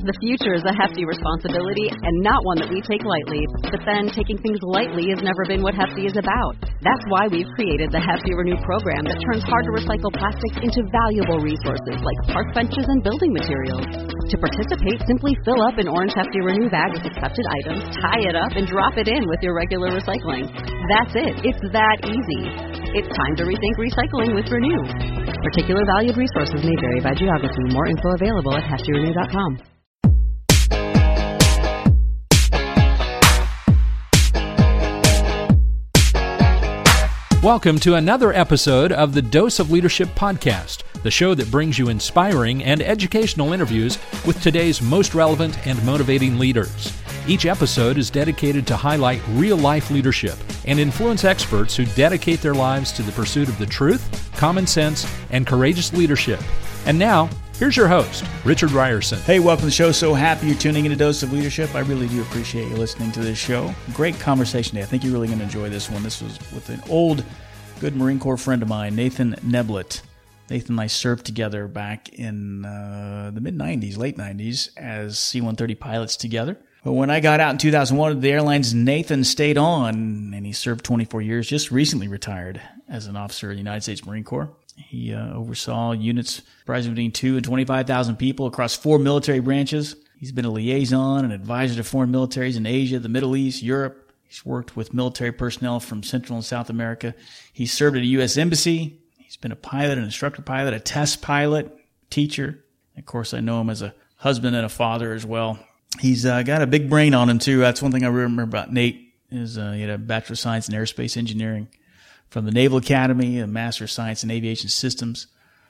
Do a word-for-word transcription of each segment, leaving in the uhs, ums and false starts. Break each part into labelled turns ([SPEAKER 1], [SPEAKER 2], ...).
[SPEAKER 1] The future is a hefty responsibility and not one that we take lightly. But then taking things lightly has never been what Hefty is about. That's why we've created the Hefty Renew program that turns hard-to-recycle plastics into valuable resources like park benches and building materials. To participate, simply fill up an orange Hefty Renew bag with accepted items, tie it up, and drop it in with your regular recycling. That's it. It's that easy. It's time to rethink recycling with Renew. Particular valued resources may vary by geography. More info available at hefty renew dot com.
[SPEAKER 2] Welcome to another episode of the Dose of Leadership podcast, the show that brings you inspiring and educational interviews with today's most relevant and motivating leaders. Each episode is dedicated to highlight real-life leadership and influence experts who dedicate their lives to the pursuit of the truth, common sense, and courageous leadership. And now, here's your host, Richard Ryerson.
[SPEAKER 3] Hey, welcome to the show. So happy you're tuning in to Dose of Leadership. I really do appreciate you listening to this show. Great conversation today. I think you're really going to enjoy this one. This was with an old, good Marine Corps friend of mine, Nathan Neblett. Nathan and I served together back in uh, the mid-nineties, late nineties, as C one thirty pilots together. But when I got out in two thousand one, the airlines, Nathan stayed on, and he served twenty-four years, just recently retired as an officer in the United States Marine Corps. He uh, oversaw units comprising between two and twenty-five thousand people across four military branches. He's been a liaison and advisor to foreign militaries in Asia, the Middle East, Europe. He's worked with military personnel from Central and South America. He's served at a U S embassy. He's been a pilot, an instructor pilot, a test pilot, teacher. Of course, I know him as a husband and a father as well. He's uh, got a big brain on him, too. That's one thing I remember about Nate is uh, he had a Bachelor of Science in Aerospace Engineering from the Naval Academy, a Master of Science in Aviation Systems,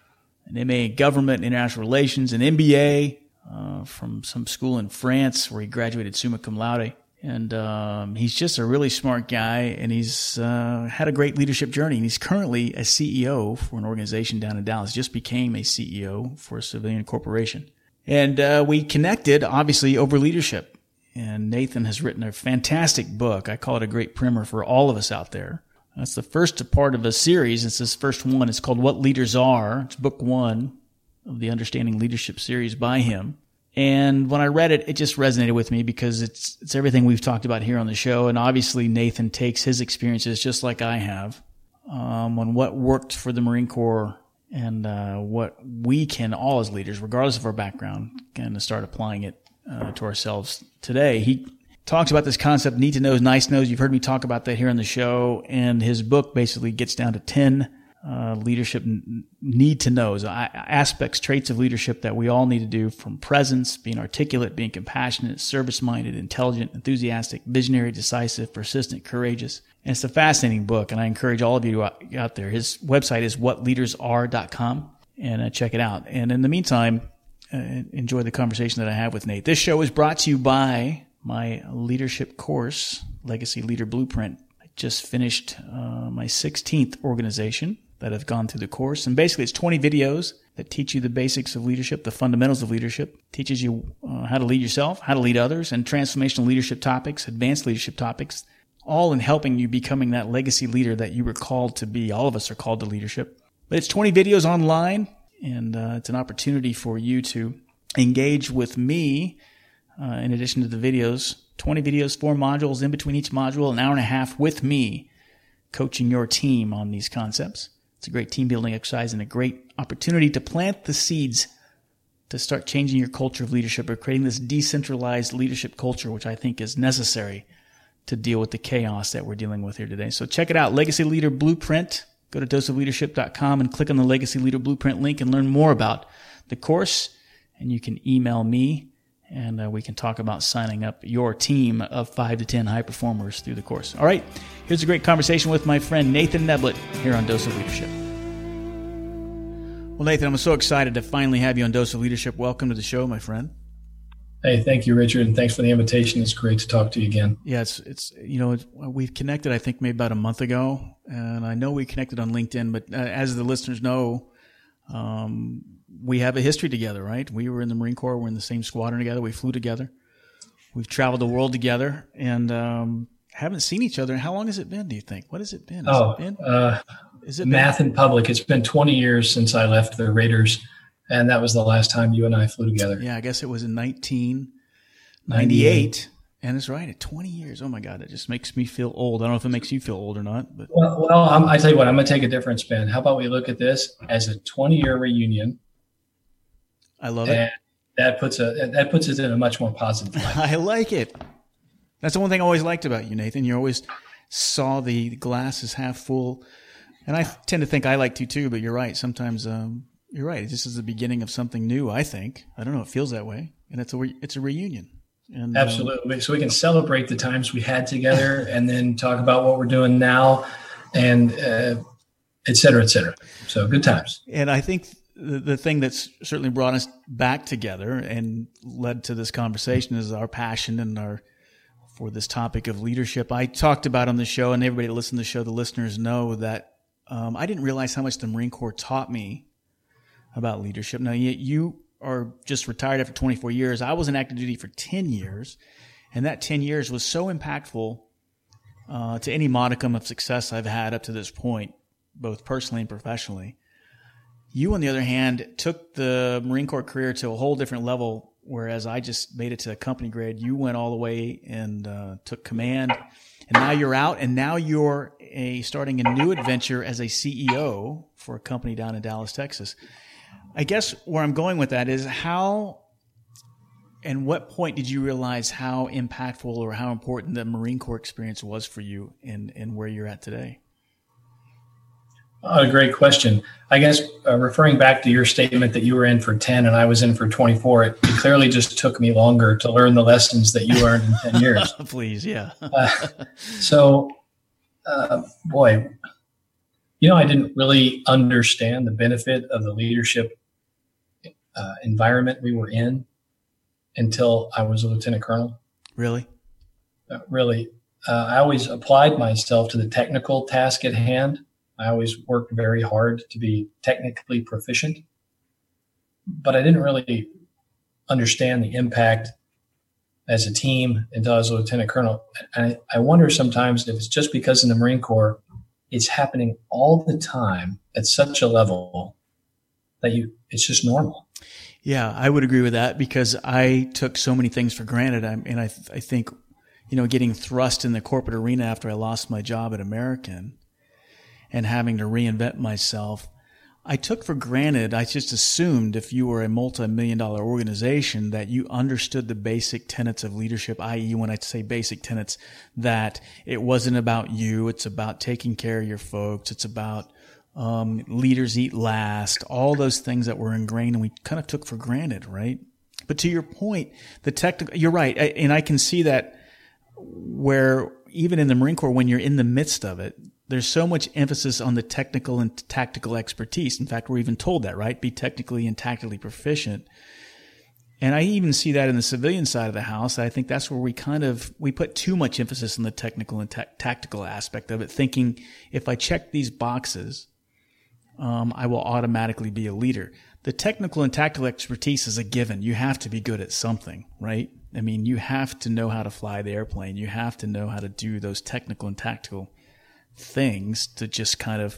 [SPEAKER 3] an M A in Government and International Relations, an M B A uh, from some school in France where he graduated summa cum laude. And um, he's just a really smart guy, and he's uh, had a great leadership journey. And he's currently a C E O for an organization down in Dallas, just became a C E O for a civilian corporation. And uh, we connected, obviously, over leadership. And Nathan has written a fantastic book. I call it a great primer for all of us out there. That's the first part of a series. It's this first one. It's called What Leaders Are. It's book one of the Understanding Leadership series by him. And when I read it, it just resonated with me because it's it's everything we've talked about here on the show. And obviously, Nathan takes his experiences just like I have um, on what worked for the Marine Corps and uh, what we can all as leaders, regardless of our background, kind of start applying it uh, to ourselves today. He talks about this concept, need to know is nice knows. You've heard me talk about that here on the show. And his book basically gets down to ten uh, leadership n- need to knows, aspects, traits of leadership that we all need to do, from presence, being articulate, being compassionate, service-minded, intelligent, enthusiastic, visionary, decisive, persistent, courageous. And it's a fascinating book, and I encourage all of you to out, out there. His website is what leaders are dot com, and uh, check it out. And in the meantime, uh, enjoy the conversation that I have with Nate. This show is brought to you by my leadership course, Legacy Leader Blueprint. I just finished uh, my sixteenth organization that have gone through the course. And basically, it's twenty videos that teach you the basics of leadership, the fundamentals of leadership, teaches you uh, how to lead yourself, how to lead others, and transformational leadership topics, advanced leadership topics, all in helping you becoming that legacy leader that you were called to be. All of us are called to leadership. But it's twenty videos online, and uh, it's an opportunity for you to engage with me uh, in addition to the videos. twenty videos, four modules, in between each module, an hour and a half with me, coaching your team on these concepts. It's a great team building exercise and a great opportunity to plant the seeds to start changing your culture of leadership or creating this decentralized leadership culture, which I think is necessary to deal with the chaos that we're dealing with here today. So check it out, Legacy Leader Blueprint. Go to dose of leadership dot com and click on the Legacy Leader Blueprint link and learn more about the course. And you can email me, and uh, we can talk about signing up your team of five to ten high performers through the course. All right, here's a great conversation with my friend Nathan Neblett here on Dose of Leadership. Well, Nathan, I'm so excited to finally have you on Dose of Leadership. Welcome to the show, my friend.
[SPEAKER 4] Hey, thank you, Richard, and thanks for the invitation. It's great to talk to you again.
[SPEAKER 3] Yeah, it's, it's you know, it's, we've connected, I think, maybe about a month ago, and I know we connected on LinkedIn, but uh, as the listeners know, um, we have a history together, right? We were in the Marine Corps. We're in the same squadron together. We flew together. We've traveled the world together, and um, haven't seen each other. How long has it been, do you think? What has it been? Has
[SPEAKER 4] oh,
[SPEAKER 3] it been?
[SPEAKER 4] Uh,
[SPEAKER 3] Is it
[SPEAKER 4] math
[SPEAKER 3] been?
[SPEAKER 4] in public. It's been twenty years since I left the Raiders And that was the last time you and I flew together.
[SPEAKER 3] Yeah, I guess it was in nineteen ninety-eight. And it's right at twenty years. Oh my God, it just makes me feel old. I don't know if it makes you feel old or not. But
[SPEAKER 4] well, well I'm, I tell you what, I'm going to take a different spin. How about we look at this as a twenty-year reunion?
[SPEAKER 3] I love
[SPEAKER 4] and
[SPEAKER 3] it.
[SPEAKER 4] That puts a that puts it in a much more positive light.
[SPEAKER 3] I like it. That's the one thing I always liked about you, Nathan. You always saw the glass as half full, and I tend to think I like to too. But you're right. Sometimes um, you're right. This is the beginning of something new. I think. I don't know. It feels that way, and it's a re- it's a reunion. And,
[SPEAKER 4] Absolutely. Um, so we can celebrate the times we had together and then talk about what we're doing now and uh, et cetera, et cetera. So good times.
[SPEAKER 3] And I think the, the thing that's certainly brought us back together and led to this conversation is our passion and our for this topic of leadership. I talked about on the show, and everybody that listens to the show, the listeners know that um, I didn't realize how much the Marine Corps taught me about leadership. Now, you, you are just retired after twenty-four years. I was in active duty for ten years, and that ten years was so impactful uh, to any modicum of success I've had up to this point, both personally and professionally. You, on the other hand, took the Marine Corps career to a whole different level, whereas I just made it to a company grade. You went all the way and uh, took command, and now you're out, and now you're a starting a new adventure as a C E O for a company down in Dallas, Texas. I guess where I'm going with that is how and what point did you realize how impactful or how important the Marine Corps experience was for you and, and where you're at today?
[SPEAKER 4] Oh, a great question. I guess uh, referring back to your statement that you were in for ten and I was in for twenty-four, it, it clearly just took me longer to learn the lessons that you learned in ten years.
[SPEAKER 3] Please, yeah.
[SPEAKER 4] uh, so, uh, boy, you know, I didn't really understand the benefit of the leadership Uh, environment we were in until I was a lieutenant colonel.
[SPEAKER 3] Really?
[SPEAKER 4] Uh, really. Uh, I always applied myself to the technical task at hand. I always worked very hard to be technically proficient, but I didn't really understand the impact as a team until I was a lieutenant colonel. And I, I wonder sometimes if it's just because in the Marine Corps, it's happening all the time at such a level that you, it's just normal.
[SPEAKER 3] Yeah, I would agree with that because I took so many things for granted. I, and I, th- I think, you know, getting thrust in the corporate arena after I lost my job at American and having to reinvent myself, I took for granted, I just assumed if you were a multi-million dollar organization that you understood the basic tenets of leadership, that is when I say basic tenets, that it wasn't about you, it's about taking care of your folks, it's about Um, leaders eat last, all those things that were ingrained and we kind of took for granted, right? But to your point, the technical, you're right. I, and I can see that where even in the Marine Corps, when you're in the midst of it, there's so much emphasis on the technical and tactical expertise. In fact, we're even told that, right? Be technically and tactically proficient. And I even see that in the civilian side of the house. I think that's where we kind of, we put too much emphasis on the technical and ta- tactical aspect of it, thinking if I check these boxes, Um, I will automatically be a leader. The technical and tactical expertise is a given. You have to be good at something, right? I mean, you have to know how to fly the airplane. You have to know how to do those technical and tactical things to just kind of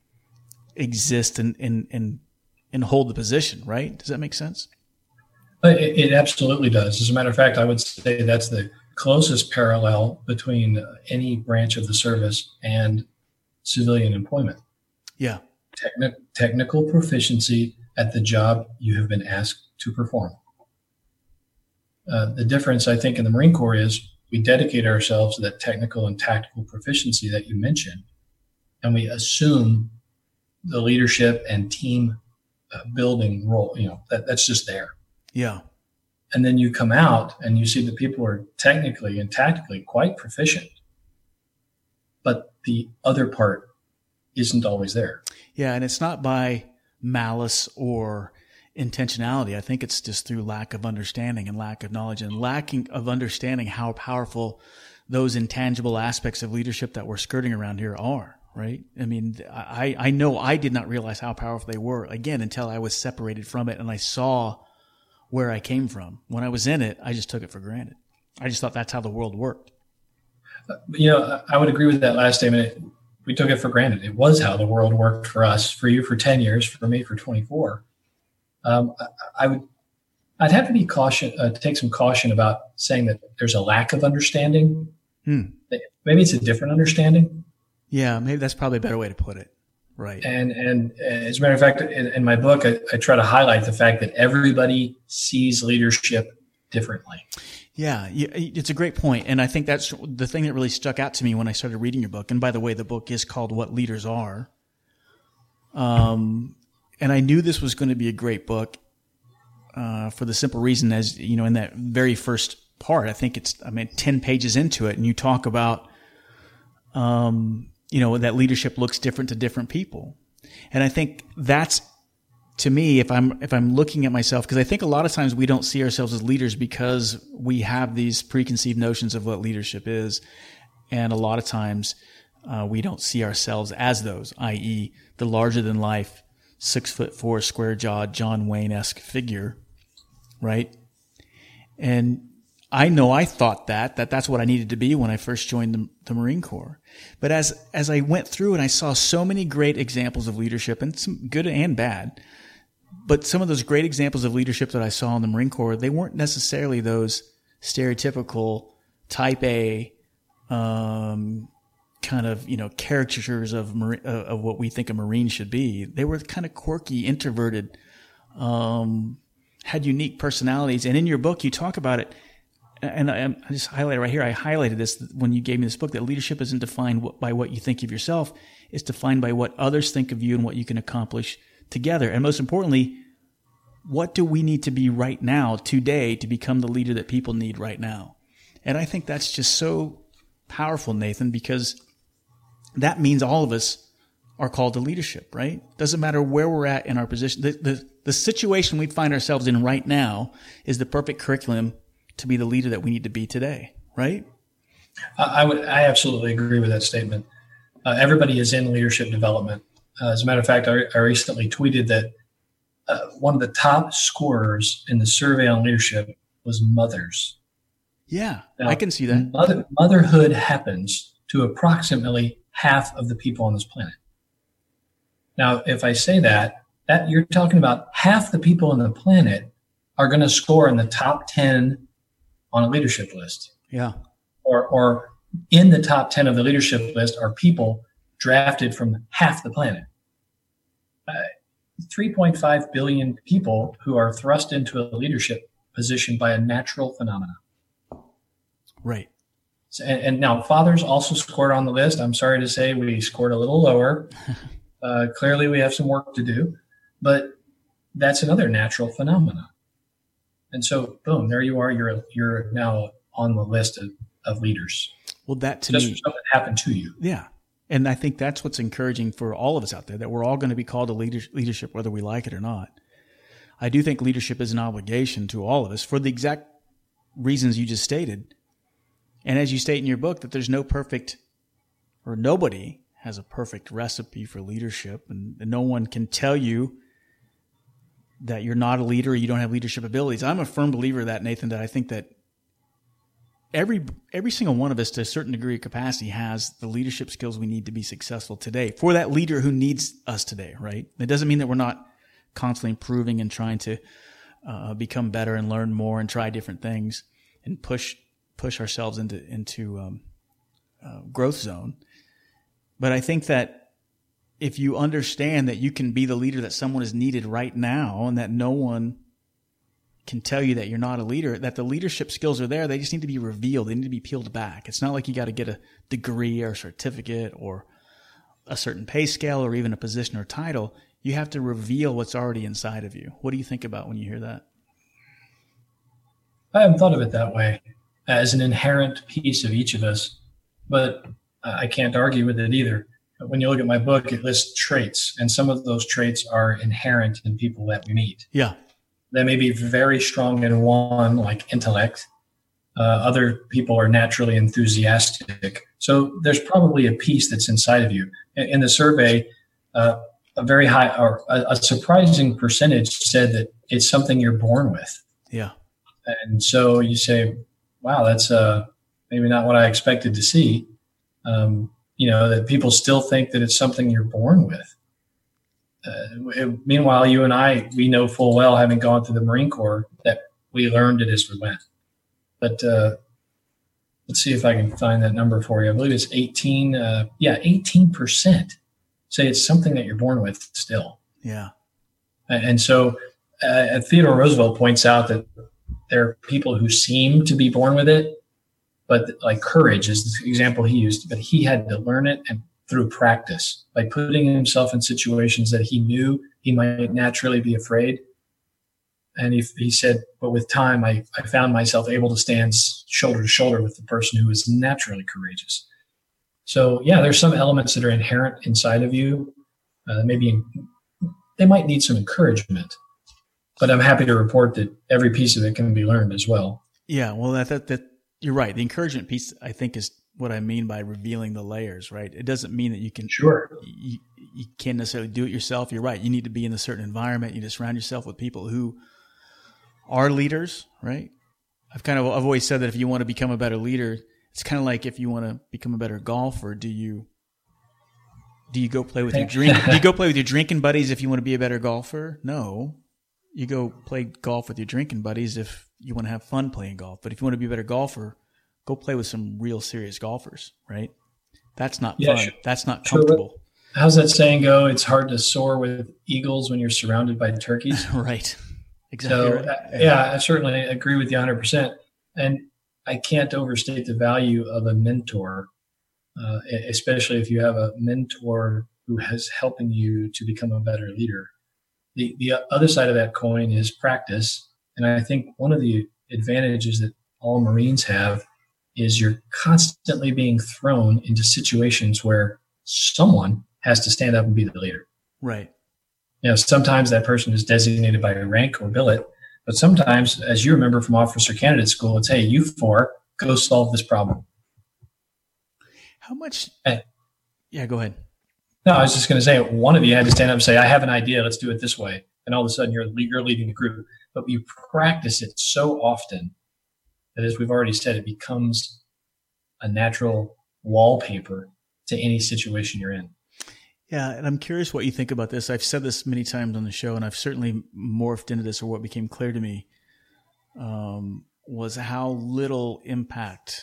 [SPEAKER 3] exist and, and, and, and hold the position, right? Does that make sense?
[SPEAKER 4] It, it absolutely does. As a matter of fact, I would say that's the closest parallel between any branch of the service and civilian employment.
[SPEAKER 3] Yeah.
[SPEAKER 4] Techni- technical proficiency at the job you have been asked to perform. Uh, the difference, I think, in the Marine Corps is we dedicate ourselves to that technical and tactical proficiency that you mentioned, and we assume the leadership and team uh, building role. You know, that, that's just there.
[SPEAKER 3] Yeah.
[SPEAKER 4] And then you come out and you see that people are technically and tactically quite proficient, but the other part isn't always there.
[SPEAKER 3] Yeah, and it's not by malice or intentionality. I think it's just through lack of understanding and lack of knowledge and lacking of understanding how powerful those intangible aspects of leadership that we're skirting around here are, right? I mean, I, I know I did not realize how powerful they were, again, until I was separated from it and I saw where I came from. When I was in it, I just took it for granted. I just thought that's how the world worked.
[SPEAKER 4] You know, I would agree with that last statement. We took it for granted. It was how the world worked for us, for you for ten years, for me for twenty-four. Um, I, I would, I'd have to be caution, uh, take some caution about saying that there's a lack of understanding.
[SPEAKER 3] Hmm.
[SPEAKER 4] Maybe it's a different understanding.
[SPEAKER 3] Yeah, maybe that's probably a better way to put it. Right.
[SPEAKER 4] And and as a matter of fact, in, in my book, I, I try to highlight the fact that everybody sees leadership differently.
[SPEAKER 3] Yeah, it's a great point. And I think that's the thing that really stuck out to me when I started reading your book. And by the way, the book is called What Leaders Are. Um, and I knew this was going to be a great book uh, for the simple reason, as you know, in that very first part, I think it's, I mean, ten pages into it, and you talk about, um, you know, that leadership looks different to different people. And I think that's, to me, if I'm, if I'm looking at myself, because I think a lot of times we don't see ourselves as leaders because we have these preconceived notions of what leadership is. And a lot of times, uh, we don't see ourselves as those, that is the larger than life, six foot four, square jawed, John Wayne-esque figure. Right. And I know I thought that, that that's what I needed to be when I first joined the, the Marine Corps. But as, as I went through and I saw so many great examples of leadership, and some good and bad, but some of those great examples of leadership that I saw in the Marine Corps, they weren't necessarily those stereotypical type A, um, kind of, you know, caricatures of, Marine, uh, of what we think a Marine should be. They were kind of quirky, introverted, um, had unique personalities. And in your book, you talk about it. And I, I just highlighted right here, I highlighted this when you gave me this book, that leadership isn't defined by what you think of yourself. It's defined by what others think of you and what you can accomplish together. And most importantly, what do we need to be right now, today, to become the leader that people need right now? And I think that's just so powerful, Nathan, because that means all of us are called to leadership, right? Doesn't matter where we're at in our position. The, the, the situation we find ourselves in right now is the perfect curriculum to be the leader that we need to be today, right?
[SPEAKER 4] I would, I absolutely agree with that statement. Uh, everybody is in leadership development. Uh, as a matter of fact, I, I recently tweeted that uh, one of the top scorers in the survey on leadership was mothers.
[SPEAKER 3] Yeah,
[SPEAKER 4] now,
[SPEAKER 3] I can see that.
[SPEAKER 4] Mother, motherhood happens to approximately half of the people on this planet. Now, if I say that, that you're talking about half the people on the planet are going to score in the top ten on a leadership list.
[SPEAKER 3] Yeah.
[SPEAKER 4] Or, or in the top ten of the leadership list are people drafted from half the planet. Uh, three point five billion people who are thrust into a leadership position by a natural phenomenon.
[SPEAKER 3] Right.
[SPEAKER 4] So, and, and now fathers also scored on the list. I'm sorry to say we scored a little lower. Uh, clearly we have some work to do, but that's another natural phenomenon. And so, boom, there you are. You're you're now on the list of, of leaders.
[SPEAKER 3] Well, that to
[SPEAKER 4] Just
[SPEAKER 3] me,
[SPEAKER 4] for something happened to you.
[SPEAKER 3] Yeah. And I think that's what's encouraging for all of us out there, that we're all going to be called to leadership, whether we like it or not. I do think leadership is an obligation to all of us for the exact reasons you just stated. And as you state in your book, that there's no perfect, or nobody has a perfect recipe for leadership, and, and no one can tell you that you're not a leader or you don't have leadership abilities. I'm a firm believer of that, Nathan, that I think that every every single one of us, to a certain degree of capacity, has the leadership skills we need to be successful today for that leader who needs us today, right? It doesn't mean that we're not constantly improving and trying to uh, become better and learn more and try different things and push push ourselves into into um, uh, growth zone. But I think that if you understand that you can be the leader that someone is needed right now, and that no one can tell you that you're not a leader, that the leadership skills are there, they just need to be revealed. They need to be peeled back. It's not like you got to get a degree or a certificate or a certain pay scale or even a position or title. You have to reveal what's already inside of you. What do you think about when you hear that?
[SPEAKER 4] I haven't thought of it that way, as an inherent piece of each of us, but I can't argue with it either. When you look at my book, it lists traits, and some of those traits are inherent in people that we meet.
[SPEAKER 3] Yeah.
[SPEAKER 4] They may be very strong in one, like intellect. Uh, other people are naturally enthusiastic. So there's probably a piece that's inside of you. In, in the survey, uh, a very high or a, a surprising percentage said that it's something you're born with.
[SPEAKER 3] Yeah.
[SPEAKER 4] And so you say, wow, that's uh, maybe not what I expected to see. Um, you know, that people still think that it's something you're born with. Uh, meanwhile, you and I, we know full well, having gone through the Marine Corps, that we learned it as we went. But uh, let's see if I can find that number for you. I believe it's eighteen. Uh, yeah, eighteen percent say it's something that you're born with still.
[SPEAKER 3] Yeah.
[SPEAKER 4] And so uh, Theodore Roosevelt points out that there are people who seem to be born with it, but like courage is the example he used, but he had to learn it and through practice by putting himself in situations that he knew he might naturally be afraid. And he, he said, but with time, I, I found myself able to stand shoulder to shoulder with the person who is naturally courageous. So yeah, there's some elements that are inherent inside of you. Uh, maybe they might need some encouragement, but I'm happy to report that every piece of it can be learned as well.
[SPEAKER 3] Yeah, well, that, that, that you're right. The encouragement piece, I think, is what I mean by revealing the layers, right? It doesn't mean that you can,
[SPEAKER 4] sure,
[SPEAKER 3] you, you can't necessarily do it yourself. You're right. You need to be in a certain environment. You need to surround yourself with people who are leaders, right? I've kind of, I've always said that if you want to become a better leader, it's kind of like if you want to become a better golfer, do you, do you go play with your drink? Do you go play with your drinking buddies if you want to be a better golfer? No. You go play golf with your drinking buddies if you want to have fun playing golf. But if you want to be a better golfer, go play with some real serious golfers, right? That's not
[SPEAKER 4] yeah,
[SPEAKER 3] fun.
[SPEAKER 4] Sure.
[SPEAKER 3] That's not
[SPEAKER 4] Sure.
[SPEAKER 3] comfortable.
[SPEAKER 4] How's that saying go? It's hard to soar with eagles when you're surrounded by turkeys.
[SPEAKER 3] Right. Exactly.
[SPEAKER 4] So,
[SPEAKER 3] right.
[SPEAKER 4] uh, yeah, I certainly agree with you one hundred percent. And I can't overstate the value of a mentor, uh, especially if you have a mentor who is helping you to become a better leader. The, the other side of that coin is practice. And I think one of the advantages that all Marines have is you're constantly being thrown into situations where someone has to stand up and be the leader.
[SPEAKER 3] Right.
[SPEAKER 4] You know, sometimes that person is designated by rank or billet, but sometimes, as you remember from officer candidate school, it's, hey, you four, go solve this problem.
[SPEAKER 3] How much?
[SPEAKER 4] Hey.
[SPEAKER 3] Yeah, go ahead.
[SPEAKER 4] No, I was just going to say, one of you had to stand up and say, I have an idea, let's do it this way. And all of a sudden you're, you're leading the group. But you practice it so often that, as we've already said, it becomes a natural wallpaper to any situation you're in.
[SPEAKER 3] Yeah, and I'm curious what you think about this. I've said this many times on the show, and I've certainly morphed into this, or what became clear to me um, was how little impact.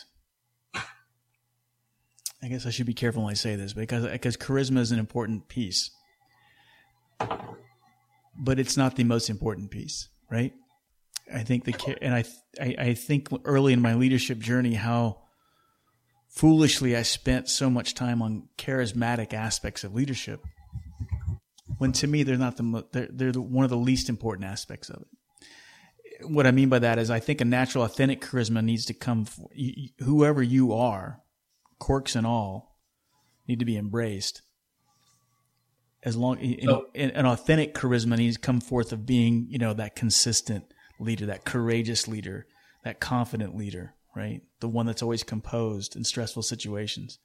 [SPEAKER 3] I guess I should be careful when I say this, because because charisma is an important piece, but it's not the most important piece, right? I think the and I I, I think early in my leadership journey how foolishly I spent so much time on charismatic aspects of leadership, when to me they're not the they're they're the, one of the least important aspects of it. What I mean by that is I think a natural, authentic charisma needs to come. For, you, whoever you are, quirks and all, need to be embraced. As long you know, an authentic charisma needs to come forth of being, you know, that consistent leader, that courageous leader, that confident leader. Right? The one that's always composed in stressful situations.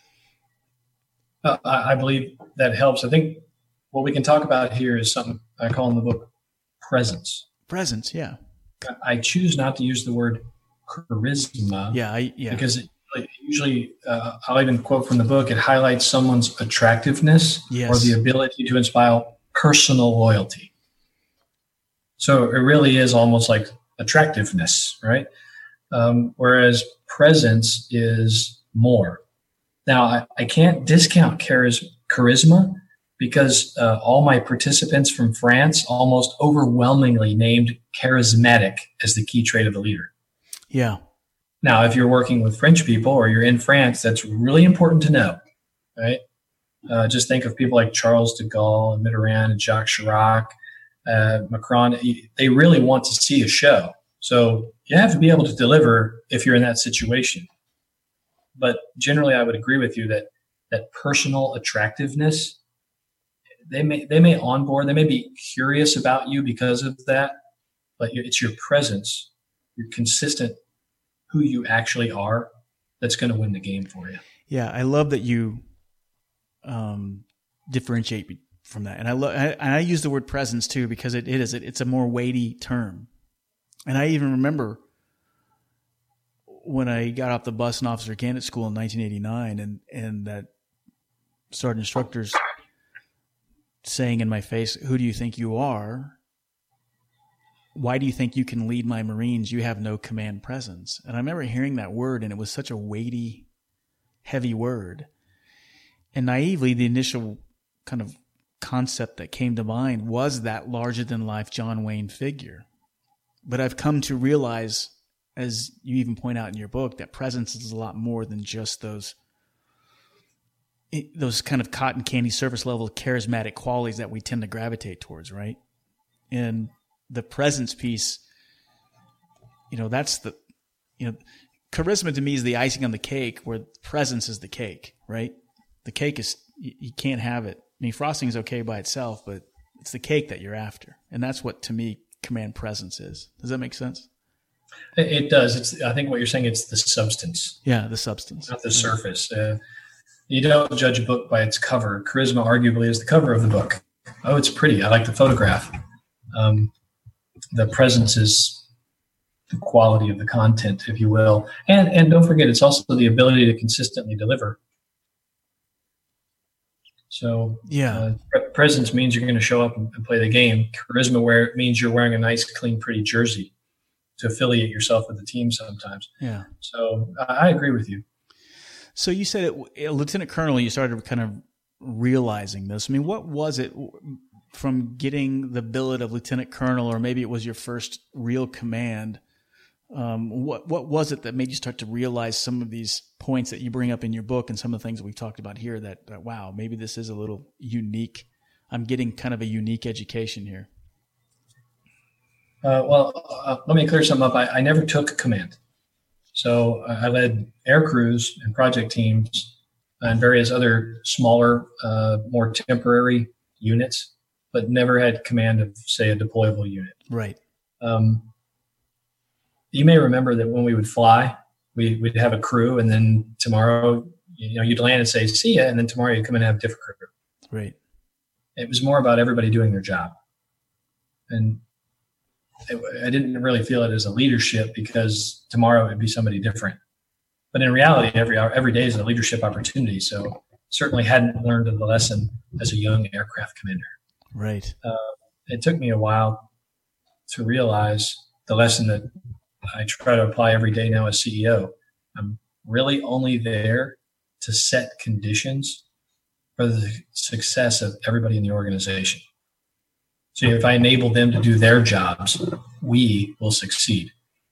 [SPEAKER 4] Uh, I believe that helps. I think what we can talk about here is something I call in the book presence.
[SPEAKER 3] Presence, yeah.
[SPEAKER 4] I choose not to use the word charisma.
[SPEAKER 3] Yeah, I, yeah.
[SPEAKER 4] Because it, it usually, uh, I'll even quote from the book, it highlights someone's attractiveness
[SPEAKER 3] yes.
[SPEAKER 4] or the ability to inspire personal loyalty. So it really is almost like attractiveness, right? Um, whereas presence is more. Now, I, I can't discount charis- charisma because uh, all my participants from France almost overwhelmingly named charismatic as the key trait of the leader.
[SPEAKER 3] Yeah.
[SPEAKER 4] Now, if you're working with French people or you're in France, that's really important to know, right? Uh, just think of people like Charles de Gaulle and Mitterrand and Jacques Chirac, uh, Macron. They really want to see a show. So you have to be able to deliver if you're in that situation. But generally, I would agree with you that that personal attractiveness, they may they may onboard, they may be curious about you because of that, but it's your presence, your consistent, who you actually are, that's going to win the game for you.
[SPEAKER 3] Yeah, I love that you um, differentiate from that, and I love and I use the word presence too because it, it is it, it's a more weighty term. And I even remember when I got off the bus in officer candidate school in nineteen eighty-nine, and, and that sergeant instructors saying in my face, "Who do you think you are? Why do you think you can lead my Marines? You have no command presence." And I remember hearing that word, and it was such a weighty, heavy word. And naively, the initial kind of concept that came to mind was that larger-than-life John Wayne figure. But I've come to realize, as you even point out in your book, that presence is a lot more than just those those kind of cotton candy surface level charismatic qualities that we tend to gravitate towards, right? And the presence piece, you know, that's the, you know, charisma to me is the icing on the cake, where presence is the cake, right? The cake is, you, you can't have it. I mean, frosting is okay by itself, but it's the cake that you're after. And that's what, to me, command presence is. Does that make sense?
[SPEAKER 4] It does. It's, I think what you're saying, it's the substance.
[SPEAKER 3] Yeah, the substance.
[SPEAKER 4] Not the surface. Uh, you don't judge a book by its cover. Charisma arguably is the cover of the book. Oh, it's pretty. I like the photograph. Um, the presence is the quality of the content, if you will. And and don't forget, it's also the ability to consistently deliver. So
[SPEAKER 3] yeah,
[SPEAKER 4] uh, pre- presence means you're going to show up and, and play the game. Charisma where it means you're wearing a nice, clean, pretty jersey to affiliate yourself with the team sometimes.
[SPEAKER 3] Yeah.
[SPEAKER 4] So I, I agree with you.
[SPEAKER 3] So you said it, Lieutenant Colonel, you started kind of realizing this. I mean, what was it from getting the billet of Lieutenant Colonel, or maybe it was your first real command? Um, what what was it that made you start to realize some of these points that you bring up in your book and some of the things that we've talked about here that, that wow, maybe this is a little unique. I'm getting kind of a unique education here.
[SPEAKER 4] Uh, well, uh, let me clear something up. I, I never took command. So uh, I led air crews and project teams and various other smaller, uh, more temporary units, but never had command of, say, a deployable unit.
[SPEAKER 3] Right.
[SPEAKER 4] Um, you may remember that when we would fly, we, we'd have a crew, and then tomorrow, you know, you'd land and say, "See ya," and then tomorrow you'd come in and have a different crew.
[SPEAKER 3] Right.
[SPEAKER 4] It was more about everybody doing their job. And I didn't really feel it as a leadership, because tomorrow it would be somebody different. But in reality, every hour, every day is a leadership opportunity. So certainly hadn't learned the lesson as a young aircraft commander.
[SPEAKER 3] Right.
[SPEAKER 4] Uh, it took me a while to realize the lesson that I try to apply every day now as C E O. I'm really only there to set conditions for the success of everybody in the organization. So if I enable them to do their jobs, we will succeed.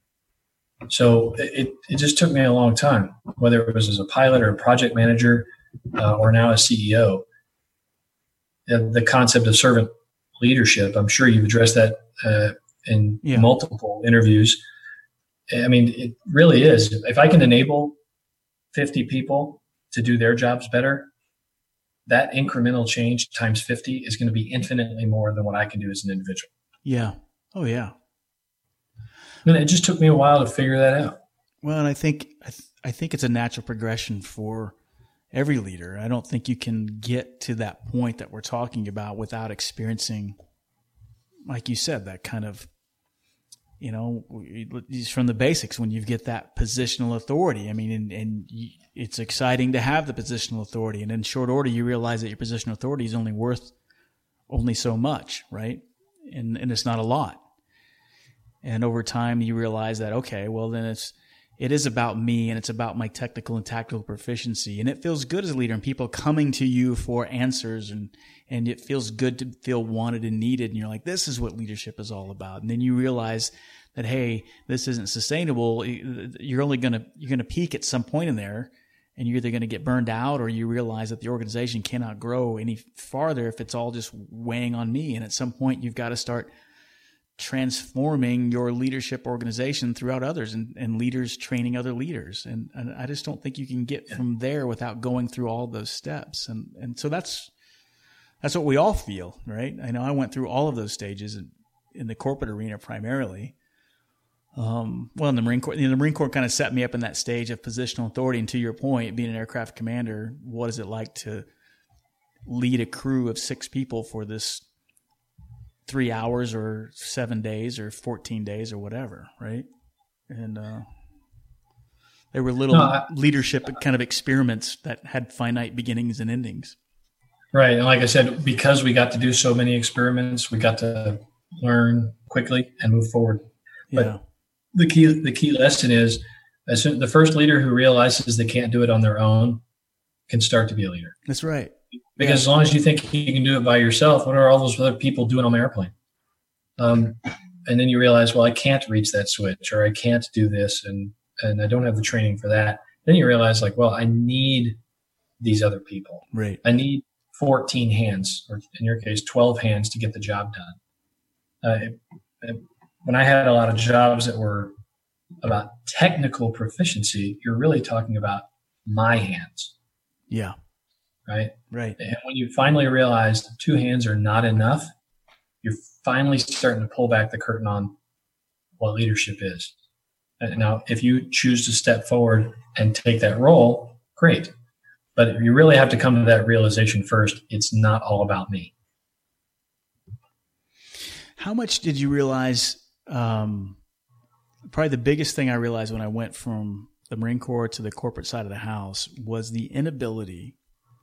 [SPEAKER 4] So it, it just took me a long time, whether it was as a pilot or a project manager uh, or now as C E O. The, the concept of servant leadership, I'm sure you've addressed that uh, in yeah. multiple interviews. I mean, it really is. If I can enable fifty people to do their jobs better, that incremental change times fifty is going to be infinitely more than what I can do as an individual.
[SPEAKER 3] Yeah. Oh, yeah.
[SPEAKER 4] And it just took me a while to figure that out.
[SPEAKER 3] Well, and I think I, th- I think it's a natural progression for every leader. I don't think you can get to that point that we're talking about without experiencing, like you said, that kind of, you know, from the basics, when you get that positional authority. I mean, and, and you, it's exciting to have the positional authority. And in short order, you realize that your positional authority is only worth only so much, right? And and it's not a lot. And over time, you realize that, okay, well, then it's it is about me, and it's about my technical and tactical proficiency. And it feels good as a leader, and people coming to you for answers, and and it feels good to feel wanted and needed. And you're like, this is what leadership is all about. And then you realize that, hey, this isn't sustainable. You're only going to you're going to peak at some point in there, and you're either going to get burned out, or you realize that the organization cannot grow any farther if it's all just weighing on me. And at some point, you've got to start transforming your leadership organization throughout others, and, and leaders training other leaders. And, and I just don't think you can get from there without going through all those steps. And, and so that's, that's what we all feel, right? I know I went through all of those stages in, in the corporate arena primarily. Um, well, in the Marine Corps, you know, the Marine Corps kind of set me up in that stage of positional authority. And to your point, being an aircraft commander, what is it like to lead a crew of six people for this three hours or seven days or fourteen days or whatever, right? And uh, they were little no, I, leadership kind of experiments that had finite beginnings and endings.
[SPEAKER 4] Right. And like I said, because we got to do so many experiments, we got to learn quickly and move forward.
[SPEAKER 3] Yeah.
[SPEAKER 4] But the key, the key lesson is as soon, the first leader who realizes they can't do it on their own can start to be a leader.
[SPEAKER 3] That's right.
[SPEAKER 4] Because
[SPEAKER 3] yeah.
[SPEAKER 4] as long as you think you can do it by yourself, what are all those other people doing on the airplane? Um, and then you realize, well, I can't reach that switch, or I can't do this, and and I don't have the training for that. Then you realize, like, well, I need these other people.
[SPEAKER 3] Right.
[SPEAKER 4] I need fourteen hands, or in your case, twelve hands to get the job done. Uh, it, it, when I had a lot of jobs that were about technical proficiency, you're really talking about my hands.
[SPEAKER 3] Yeah.
[SPEAKER 4] Right.
[SPEAKER 3] Right.
[SPEAKER 4] And when you finally realize two hands are not enough, you're finally starting to pull back the curtain on what leadership is. And now, if you choose to step forward and take that role, great. But you really have to come to that realization first. It's not all about me.
[SPEAKER 3] How much did you realize? Um, probably the biggest thing I realized when I went from the Marine Corps to the corporate side of the house was the inability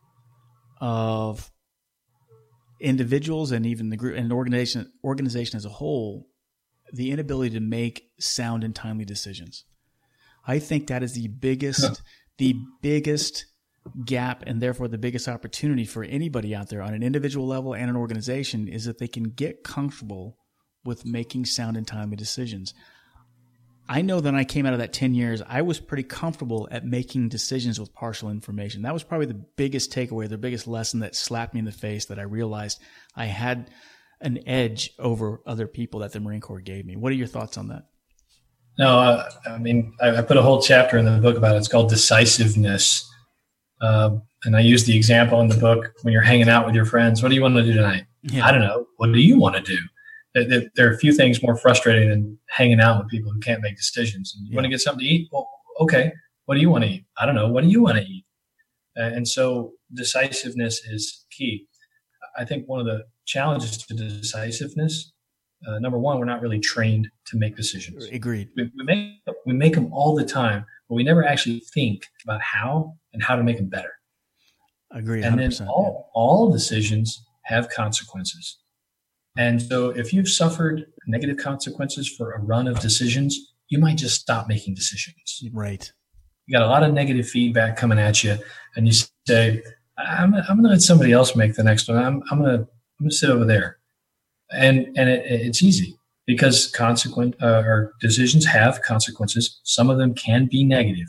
[SPEAKER 3] of individuals and even the group and an organization organization as a whole, the inability to make sound and timely decisions. I think that is the biggest, the biggest gap, and therefore the biggest opportunity for anybody out there on an individual level and an organization, is that they can get comfortable with making sound and timely decisions. I know that when I came out of that ten years, I was pretty comfortable at making decisions with partial information. That was probably the biggest takeaway, the biggest lesson that slapped me in the face, that I realized I had an edge over other people that the Marine Corps gave me. What are your thoughts on that?
[SPEAKER 4] No, uh, I mean, I, I put a whole chapter in the book about it. It's called decisiveness. Uh, and I use the example in the book, when you're hanging out with your friends, what do you want to do tonight?
[SPEAKER 3] Yeah.
[SPEAKER 4] I don't know. What do you want to do? There, there are a few things more frustrating than hanging out with people who can't make decisions. And you yeah. want to get something to eat? Well, okay. What do you want to eat? I don't know. What do you want to eat? Uh, and so decisiveness is key. I think one of the challenges to decisiveness, uh, number one, we're not really trained to make decisions.
[SPEAKER 3] Agreed.
[SPEAKER 4] We, we make we make them all the time, but we never actually think about how and how to make them better.
[SPEAKER 3] Agreed.
[SPEAKER 4] And then all, yeah. all decisions have consequences. And so if you've suffered negative consequences for a run of decisions, you might just stop making decisions.
[SPEAKER 3] Right.
[SPEAKER 4] You got a lot of negative feedback coming at you, and you say, I'm, I'm going to let somebody else make the next one. I'm, I'm going to I'm going to sit over there. And and it, it's easy, because consequent uh, or decisions have consequences. Some of them can be negative,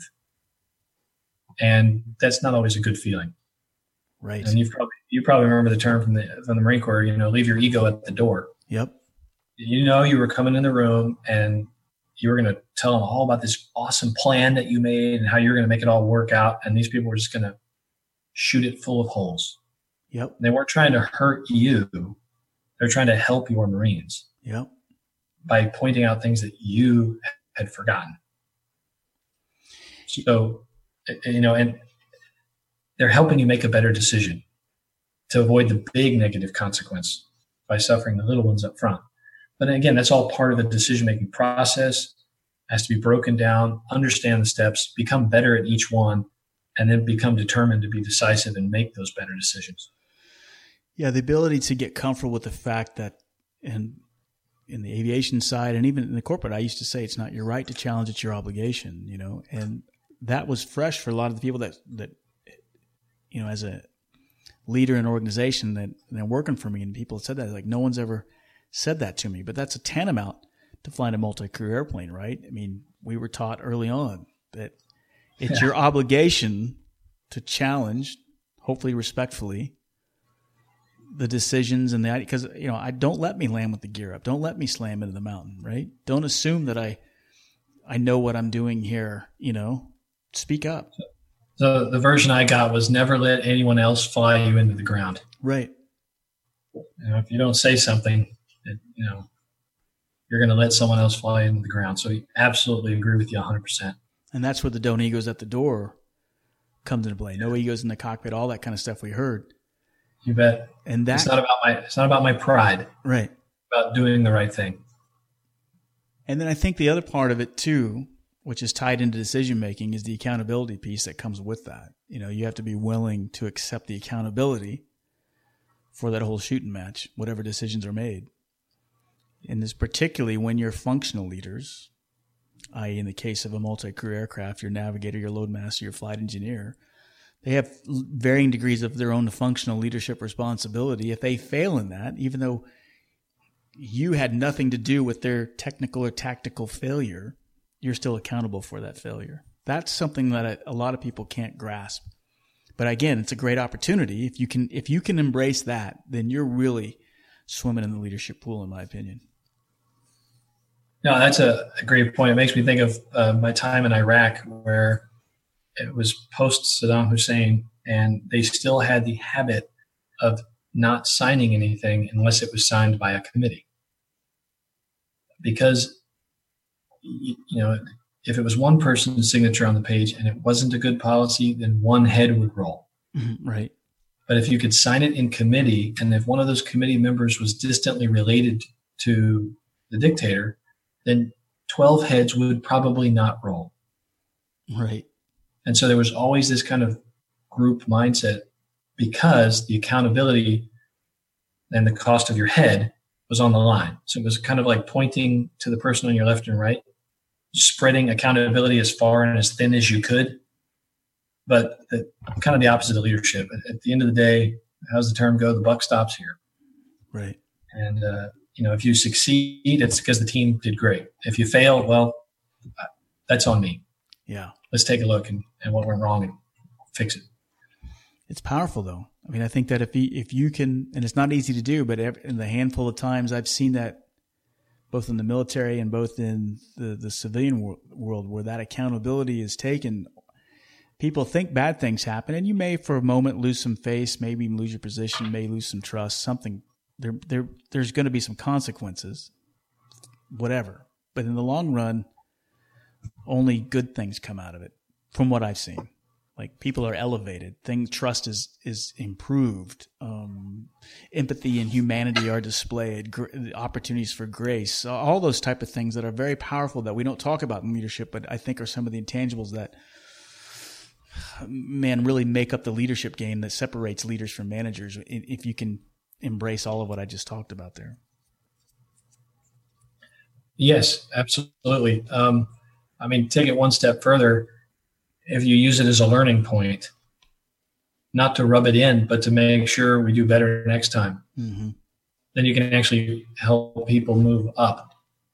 [SPEAKER 4] and that's not always a good feeling.
[SPEAKER 3] Right.
[SPEAKER 4] And you probably you probably remember the term from the from the Marine Corps. You know, leave your ego at the door.
[SPEAKER 3] Yep.
[SPEAKER 4] You know, you were coming in the room and you were going to tell them all about this awesome plan that you made and how you're going to make it all work out. And these people were just going to shoot it full of holes.
[SPEAKER 3] Yep.
[SPEAKER 4] They weren't trying to hurt you. They're trying to help your Marines.
[SPEAKER 3] Yep.
[SPEAKER 4] By pointing out things that you had forgotten. So, you know, and they're helping you make a better decision to avoid the big negative consequence by suffering the little ones up front. But again, that's all part of the decision-making process. It has to be broken down, understand the steps, become better at each one, and then become determined to be decisive and make those better decisions.
[SPEAKER 3] Yeah, the ability to get comfortable with the fact that in, in the aviation side and even in the corporate, I used to say it's not your right to challenge, it's your obligation, you know, and that was fresh for a lot of the people that, that you know, as a leader in an organization that they're working for me, and people said that, like, no one's ever said that to me, but that's a tantamount to flying a multi-career airplane, right? I mean, we were taught early on that it's yeah. your obligation to challenge, hopefully respectfully, the decisions and the idea, because, you know, I don't let me land with the gear up. Don't let me slam into the mountain, right? Don't assume that I, I know what I'm doing here, you know, speak up.
[SPEAKER 4] So the version I got was never let anyone else fly you into the ground.
[SPEAKER 3] Right.
[SPEAKER 4] You know, if you don't say something, it, you know, you're going to let someone else fly into the ground. So I absolutely agree with you one hundred percent.
[SPEAKER 3] And that's where the don't egos at the door comes into play. No egos in the cockpit, all that kind of stuff we heard.
[SPEAKER 4] You bet.
[SPEAKER 3] And that,
[SPEAKER 4] it's not about my it's not about my pride.
[SPEAKER 3] Right.
[SPEAKER 4] It's about doing the right thing.
[SPEAKER 3] And then I think the other part of it too, which is tied into decision making, is the accountability piece that comes with that. You know, you have to be willing to accept the accountability for that whole shooting match, whatever decisions are made. And this particularly when you're functional leaders, that is in the case of a multi-crew aircraft, your navigator, your load master, your flight engineer, they have varying degrees of their own functional leadership responsibility. If they fail in that, even though you had nothing to do with their technical or tactical failure, you're still accountable for that failure. That's something that a lot of people can't grasp. But again, it's a great opportunity. If you can, if you can embrace that, then you're really swimming in the leadership pool, in my opinion.
[SPEAKER 4] No, that's a, a great point. It makes me think of uh, my time in Iraq, where it was post Saddam Hussein, and they still had the habit of not signing anything unless it was signed by a committee. Because, you know, if it was one person's signature on the page and it wasn't a good policy, then one head would roll.
[SPEAKER 3] Mm-hmm, right.
[SPEAKER 4] But if you could sign it in committee, and if one of those committee members was distantly related to the dictator, then twelve heads would probably not roll.
[SPEAKER 3] Right.
[SPEAKER 4] And so there was always this kind of group mindset, because the accountability and the cost of your head was on the line. So it was kind of like pointing to the person on your left and right, spreading accountability as far and as thin as you could. But the, kind of the opposite of leadership. At, at the end of the day, how's the term go? The buck stops here.
[SPEAKER 3] Right.
[SPEAKER 4] And, uh, you know, if you succeed, it's because the team did great. If you fail, well, that's on me.
[SPEAKER 3] Yeah.
[SPEAKER 4] Let's take a look and, and what went wrong and fix it.
[SPEAKER 3] It's powerful, though. I mean, I think that if you, if you can, and it's not easy to do, but in the handful of times I've seen that, both in the military and both in the, the civilian wor- world, where that accountability is taken, people think bad things happen, and you may for a moment lose some face, maybe lose your position, may lose some trust, something. There, there, there's going to be some consequences, whatever. But in the long run, only good things come out of it, from what I've seen. Like, people are elevated, things, trust is is improved, um, empathy and humanity are displayed, gr- opportunities for grace, all those type of things that are very powerful that we don't talk about in leadership, but I think are some of the intangibles that, man, really make up the leadership game that separates leaders from managers. If you can embrace all of what I just talked about there.
[SPEAKER 4] Yes, absolutely. Um, I mean, take it one step further. If you use it as a learning point, not to rub it in, but to make sure we do better next time,
[SPEAKER 3] mm-hmm.
[SPEAKER 4] then you can actually help people move up.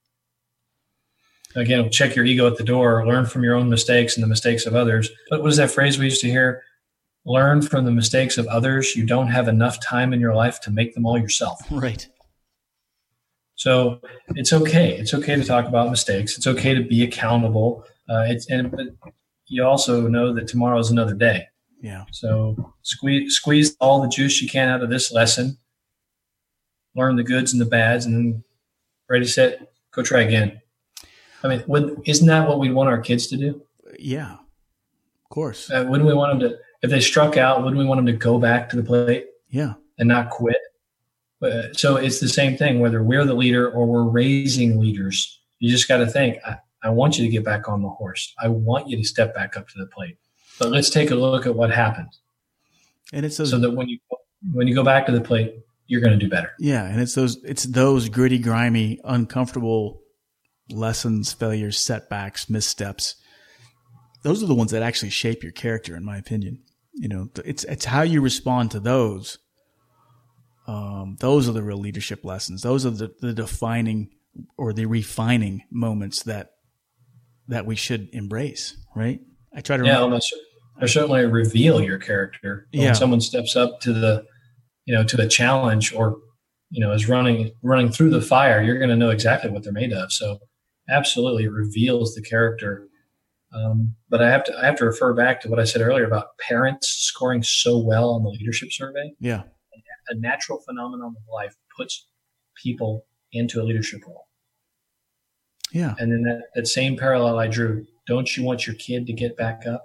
[SPEAKER 4] Again, check your ego at the door, learn from your own mistakes and the mistakes of others. But what is that phrase we used to hear? Learn from the mistakes of others. You don't have enough time in your life to make them all yourself.
[SPEAKER 3] Right.
[SPEAKER 4] So it's okay. It's okay to talk about mistakes. It's okay to be accountable. Uh, it's and but you also know that tomorrow is another day.
[SPEAKER 3] Yeah.
[SPEAKER 4] So squeeze squeeze all the juice you can out of this lesson. Learn the goods and the bads, and then ready, set, go try again. I mean, would, isn't that what we want our kids to do?
[SPEAKER 3] Yeah, of course.
[SPEAKER 4] Uh, wouldn't we want them to, if they struck out, wouldn't we want them to go back to the plate?
[SPEAKER 3] Yeah.
[SPEAKER 4] And not quit? Uh, so it's the same thing, whether we're the leader or we're raising leaders. You just got to think, I, I want you to get back on the horse. I want you to step back up to the plate. But let's take a look at what happened.
[SPEAKER 3] And it's those,
[SPEAKER 4] so that when you when you go back to the plate, you're going to do better.
[SPEAKER 3] Yeah, and it's those it's those gritty, grimy, uncomfortable lessons, failures, setbacks, missteps. Those are the ones that actually shape your character, in my opinion. You know, it's it's how you respond to those. Um, those are the real leadership lessons. Those are the, the defining or the refining moments that that we should embrace, right? I try to
[SPEAKER 4] yeah,
[SPEAKER 3] remember.
[SPEAKER 4] almost, or certainly reveal your character when
[SPEAKER 3] yeah.
[SPEAKER 4] someone steps up to the, you know, to a challenge or, you know, is running running through the fire. You're going to know exactly what they're made of. So, absolutely, it reveals the character. Um, but I have to I have to refer back to what I said earlier about parents scoring so well on the leadership survey.
[SPEAKER 3] Yeah.
[SPEAKER 4] A natural phenomenon of life puts people into a leadership role.
[SPEAKER 3] Yeah.
[SPEAKER 4] And then that, that same parallel I drew, don't you want your kid to get back up?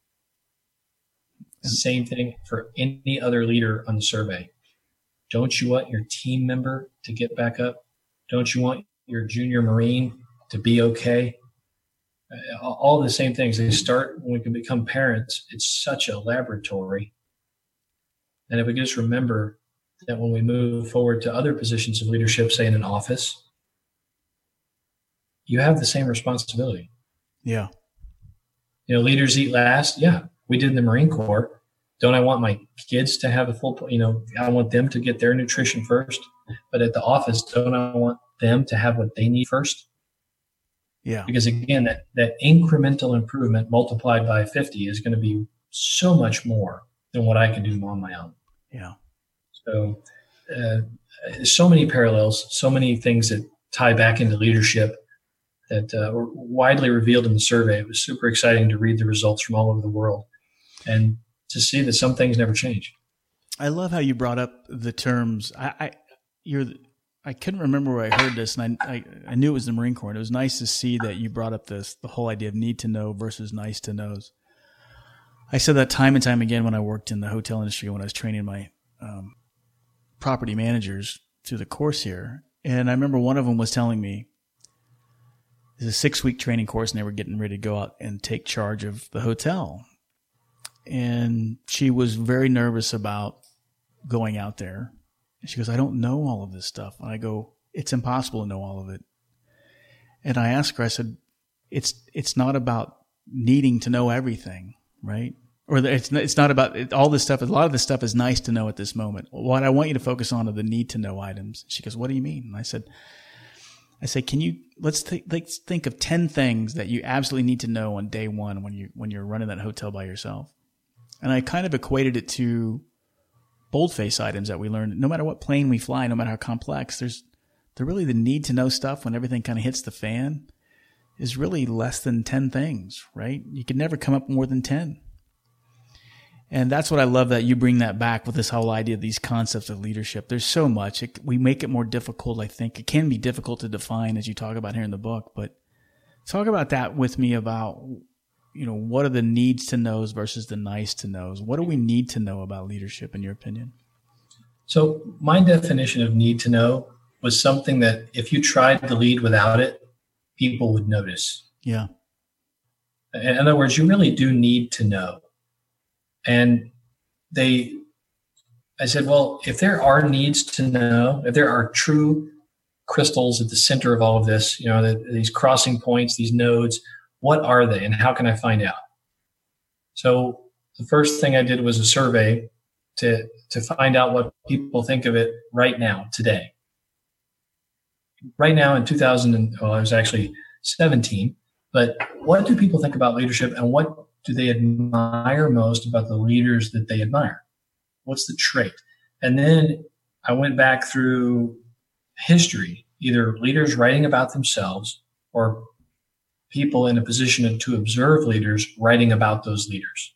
[SPEAKER 4] Same thing for any other leader on the survey. Don't you want your team member to get back up? Don't you want your junior Marine to be okay? Uh, all the same things. They start when we can become parents. It's such a laboratory. And if we just remember that when we move forward to other positions of leadership, say in an office, you have the same responsibility.
[SPEAKER 3] Yeah.
[SPEAKER 4] You know, leaders eat last. Yeah, we did in the Marine Corps. Don't I want my kids to have a full, you know, I want them to get their nutrition first. But at the office, don't I want them to have what they need first?
[SPEAKER 3] Yeah.
[SPEAKER 4] Because again, that, that incremental improvement multiplied by fifty is going to be so much more than what I can do on my own.
[SPEAKER 3] Yeah.
[SPEAKER 4] So, uh, so many parallels, so many things that tie back into leadership that uh, were widely revealed in the survey. It was super exciting to read the results from all over the world and to see that some things never change.
[SPEAKER 3] I love how you brought up the terms. I, I you're, I couldn't remember where I heard this, and I, I, I knew it was the Marine Corps. And it was nice to see that you brought up this, the whole idea of need to know versus nice to knows. I said that time and time again when I worked in the hotel industry, when I was training my um, property managers through the course here. And I remember one of them was telling me, it's a six-week training course, and they were getting ready to go out and take charge of the hotel. And she was very nervous about going out there. And she goes, I don't know all of this stuff. And I go, it's impossible to know all of it. And I asked her, I said, it's it's not about needing to know everything, right? Or it's it's not about it, all this stuff. A lot of this stuff is nice to know at this moment. What I want you to focus on are the need to know items. She goes, what do you mean? And I said, I say, can you, let's, th- let's think of ten things that you absolutely need to know on day one when you, when you're running that hotel by yourself. And I kind of equated it to boldface items that we learned. No matter what plane we fly, no matter how complex, there's, they're really the need to know stuff when everything kind of hits the fan is really less than ten things, right? You can never come up more than ten. And that's what I love, that you bring that back with this whole idea of these concepts of leadership. There's so much. It, we make it more difficult, I think. It can be difficult to define, as you talk about here in the book. But talk about that with me about, you know, what are the needs to knows versus the nice to knows? What do we need to know about leadership, in your opinion? So
[SPEAKER 4] my definition of need to know was something that if you tried to lead without it, people would notice.
[SPEAKER 3] Yeah.
[SPEAKER 4] In other words, you really do need to know. And they, I said, well, if there are needs to know, if there are true crystals at the center of all of this, you know, the, these crossing points, these nodes, what are they and how can I find out? So the first thing I did was a survey to, to find out what people think of it right now, today. Right now in two thousand, well, I was actually seventeen, but what do people think about leadership and what do they admire most about the leaders that they admire? What's the trait? And then I went back through history, either leaders writing about themselves or people in a position to observe leaders writing about those leaders.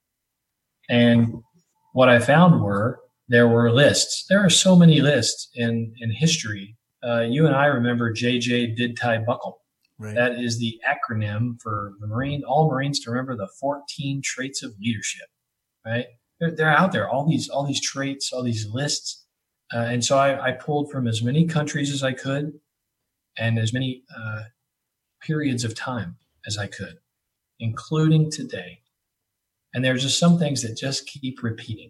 [SPEAKER 4] And what I found were there were lists. There are so many lists in, in history. Uh, you and I remember J J Did Tie Buckle. Right. That is the acronym for the Marine, all Marines to remember the fourteen traits of leadership, right? They're, they're out there, all these, all these traits, all these lists. Uh, and so I, I pulled from as many countries as I could and as many uh, periods of time as I could, including today. And there's just some things that just keep repeating.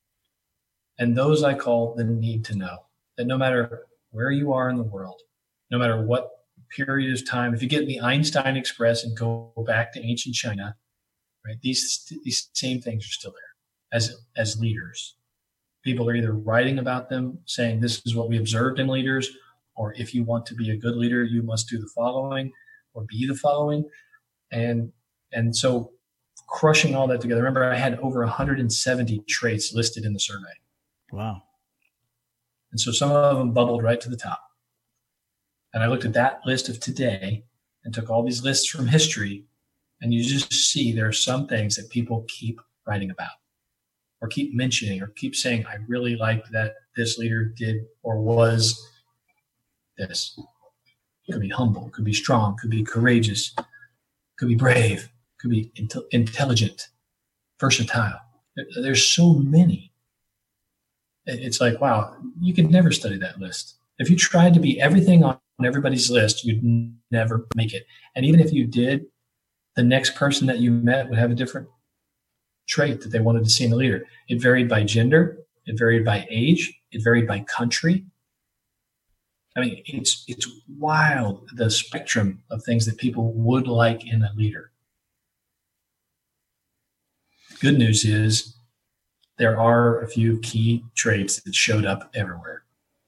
[SPEAKER 4] And those I call the need to know, that no matter where you are in the world, no matter what period of time, if you get the Einstein Express and go back to ancient China, right? These these same things are still there as as leaders. People are either writing about them, saying this is what we observed in leaders, or if you want to be a good leader, you must do the following or be the following. And and so crushing all that together. Remember, I had over one hundred seventy traits listed in the survey.
[SPEAKER 3] Wow.
[SPEAKER 4] And so some of them bubbled right to the top. And I looked at that list of today and took all these lists from history, and you just see there are some things that people keep writing about or keep mentioning or keep saying, I really liked that this leader did or was this. It could be humble, could be strong, could be courageous, could be brave, could be int- intelligent, versatile. There's so many. It's like, wow, you could never study that list. If you tried to be everything on everybody's list, you'd n- never make it. And even if you did, the next person that you met would have a different trait that they wanted to see in a leader. It varied by gender. It varied by age. It varied by country. I mean, it's it's wild, the spectrum of things that people would like in a leader. Good news is there are a few key traits that showed up everywhere.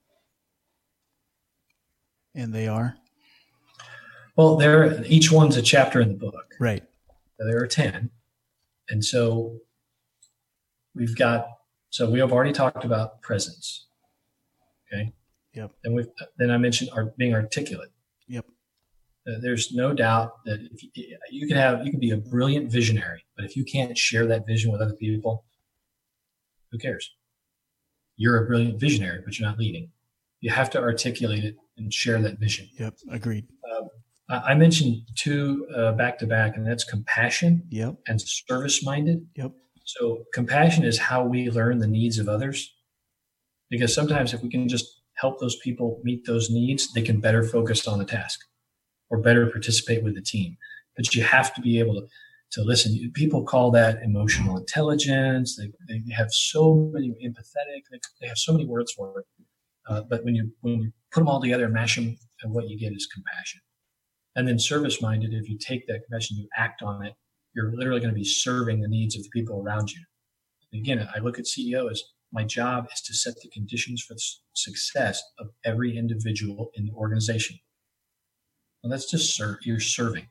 [SPEAKER 3] And they are?
[SPEAKER 4] Well, there each one's a chapter in the book.
[SPEAKER 3] Right.
[SPEAKER 4] There are ten. And so we've got, so we have already talked about presence. Okay.
[SPEAKER 3] Yep.
[SPEAKER 4] And we've, then I mentioned our, being articulate.
[SPEAKER 3] Yep.
[SPEAKER 4] Uh, there's no doubt that if you, you can have, you can be a brilliant visionary, but if you can't share that vision with other people, who cares? You're a brilliant visionary, but you're not leading. You have to articulate it and share that vision.
[SPEAKER 3] Yep. Agreed.
[SPEAKER 4] Um, I mentioned two uh, back to back, and that's compassion
[SPEAKER 3] yep.
[SPEAKER 4] and service-minded.
[SPEAKER 3] Yep.
[SPEAKER 4] So compassion is how we learn the needs of others, because sometimes if we can just help those people meet those needs, they can better focus on the task or better participate with the team. But you have to be able to, to listen. People call that emotional intelligence. They, they have so many empathetic. They, they have so many words for it. Uh, but when you when you put them all together and mash them, and what you get is compassion. And then service-minded, if you take that compassion, you act on it, you're literally going to be serving the needs of the people around you. And again, I look at C E O as my job is to set the conditions for the success of every individual in the organization. Well, that's just serve. You're serving.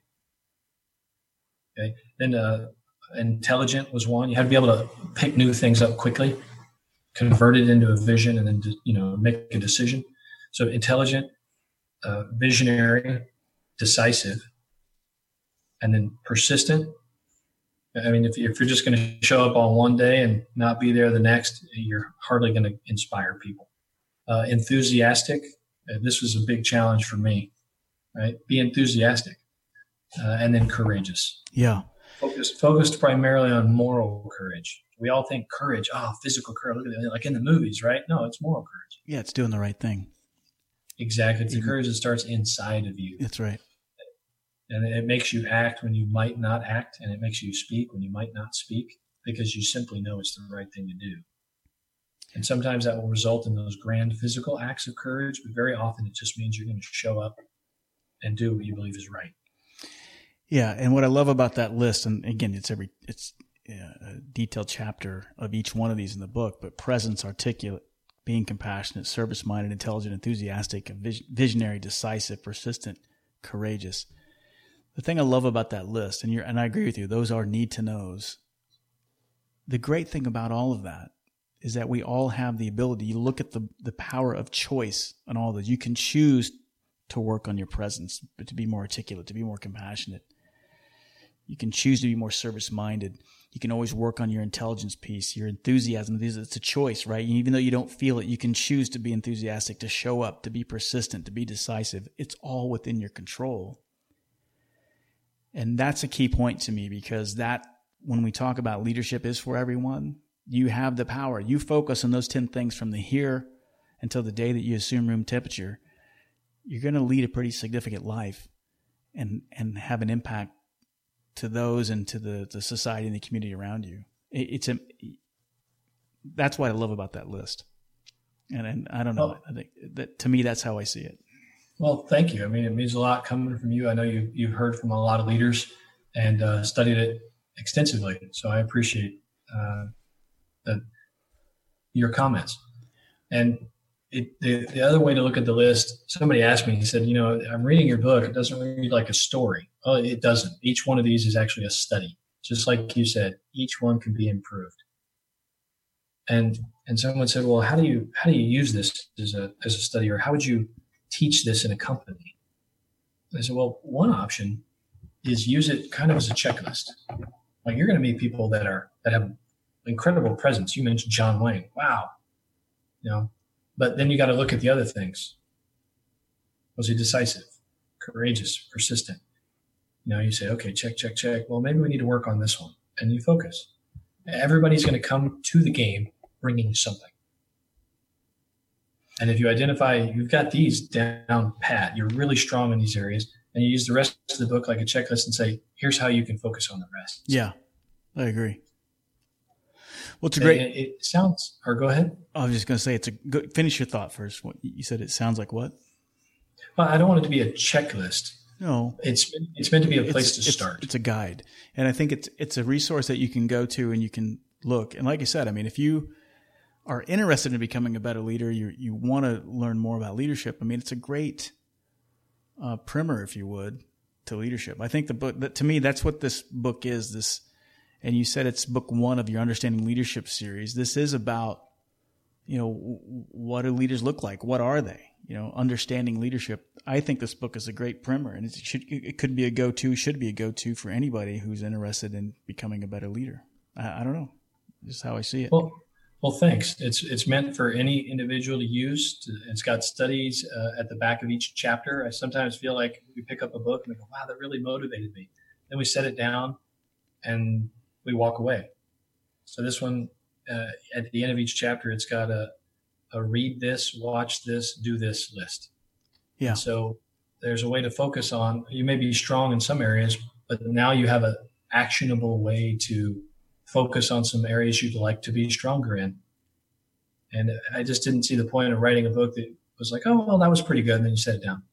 [SPEAKER 4] Okay. Then uh, intelligent was one. You had to be able to pick new things up quickly, convert it into a vision, and then you know make a decision. So intelligent, uh, visionary, decisive, and then persistent. I mean, if, if you're just going to show up on one day and not be there the next, you're hardly going to inspire people. Uh, enthusiastic. Uh, this was a big challenge for me, right? Be enthusiastic. Uh, and then courageous.
[SPEAKER 3] Yeah.
[SPEAKER 4] Focused, focused primarily on moral courage. We all think courage, oh, physical courage, look at it, like in the movies, right? No, it's moral courage.
[SPEAKER 3] Yeah, it's doing the right thing.
[SPEAKER 4] Exactly. It's the courage that starts inside of you.
[SPEAKER 3] That's right.
[SPEAKER 4] And it makes you act when you might not act, and it makes you speak when you might not speak, because you simply know it's the right thing to do. And sometimes that will result in those grand physical acts of courage, but very often it just means you're going to show up and do what you believe is right.
[SPEAKER 3] Yeah, and what I love about that list, and again, it's every it's a detailed chapter of each one of these in the book, but presence, articulate, being compassionate, service-minded, intelligent, enthusiastic, visionary, decisive, persistent, courageous. The thing I love about that list, and you're, and I agree with you, those are need-to-knows. The great thing about all of that is that we all have the ability. You look at the, the power of choice on all those. You can choose to work on your presence, but to be more articulate, to be more compassionate. You can choose to be more service-minded. You can always work on your intelligence piece, your enthusiasm. It's a choice, right? Even though you don't feel it, you can choose to be enthusiastic, to show up, to be persistent, to be decisive. It's all within your control. And that's a key point to me, because that, when we talk about leadership is for everyone, you have the power. You focus on those ten things from the here until the day that you assume room temperature. You're going to lead a pretty significant life and, and have an impact to those and to the, the society and the community around you. It, it's a, that's what I love about that list. And, and I don't know, well, I think that to me, that's how I see it.
[SPEAKER 4] Well, thank you. I mean, it means a lot coming from you. I know you, you've heard from a lot of leaders and uh, studied it extensively. So I appreciate uh, the, your comments. And it, the, the other way to look at the list, somebody asked me, he said, you know, I'm reading your book. It doesn't read like a story. Well, it doesn't. Each one of these is actually a study. Just like you said, each one can be improved. And and someone said, well, how do you how do you use this as a as a study, or how would you teach this in a company? I said, well, one option is use it kind of as a checklist. Like, you're going to meet people that are that have incredible presence. You mentioned John Wayne. Wow. You know, but then you got to look at the other things. Was he decisive, courageous, persistent? You know, you say, okay, check, check, check. Well, maybe we need to work on this one. And you focus. Everybody's going to come to the game bringing something. And if you identify, you've got these down pat, you're really strong in these areas, and you use the rest of the book like a checklist and say, here's how you can focus on the rest.
[SPEAKER 3] Yeah, I agree. Well, it's a great.
[SPEAKER 4] It, it sounds. Or go ahead.
[SPEAKER 3] I was just going to say it's a good. Finish your thought first. What you said. It sounds like what?
[SPEAKER 4] Well, I don't want it to be a checklist.
[SPEAKER 3] No,
[SPEAKER 4] it's it's meant to be a place
[SPEAKER 3] it's,
[SPEAKER 4] to
[SPEAKER 3] it's,
[SPEAKER 4] start.
[SPEAKER 3] It's a guide, and I think it's it's a resource that you can go to and you can look. And like I said, I mean, if you are interested in becoming a better leader, you you want to learn more about leadership. I mean, it's a great uh, primer, if you would, to leadership. I think the book that to me that's what this book is. This, and you said it's book one of your Understanding Leadership series. This is about, you know, what do leaders look like? What are they? You know, understanding leadership. I think this book is a great primer, and it should it could be a go-to, should be a go-to for anybody who's interested in becoming a better leader. I, I don't know, this is how I see it.
[SPEAKER 4] Well, well, thanks. It's it's meant for any individual to use. To, it's got studies uh, at the back of each chapter. I sometimes feel like we pick up a book and we go, "Wow, that really motivated me." Then we set it down, and we walk away. So this one, uh, at the end of each chapter, it's got a a read this, watch this, do this list.
[SPEAKER 3] Yeah.
[SPEAKER 4] And so there's a way to focus on, you may be strong in some areas, but now you have an actionable way to focus on some areas you'd like to be stronger in. And I just didn't see the point of writing a book that was like, oh, well, that was pretty good. And then you set it down.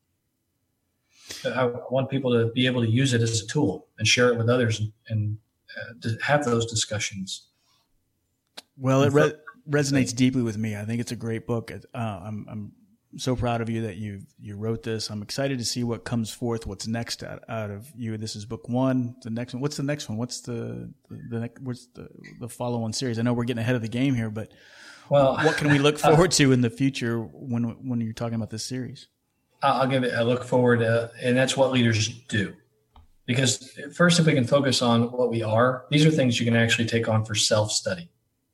[SPEAKER 4] I want people to be able to use it as a tool and share it with others and, and uh, to have those discussions.
[SPEAKER 3] Well, it re- resonates deeply with me. I think it's a great book. Uh, I'm, I'm so proud of you that you you wrote this. I'm excited to see what comes forth. What's next out, out of you? This is book one. The next one. What's the next one? What's the the, the next, what's the the follow on series? I know we're getting ahead of the game here, but well, what can we look forward to in the future when when you're talking about this series?
[SPEAKER 4] I'll give it a look forward, uh, and that's what leaders do. Because first, if we can focus on what we are, these are things you can actually take on for self-study.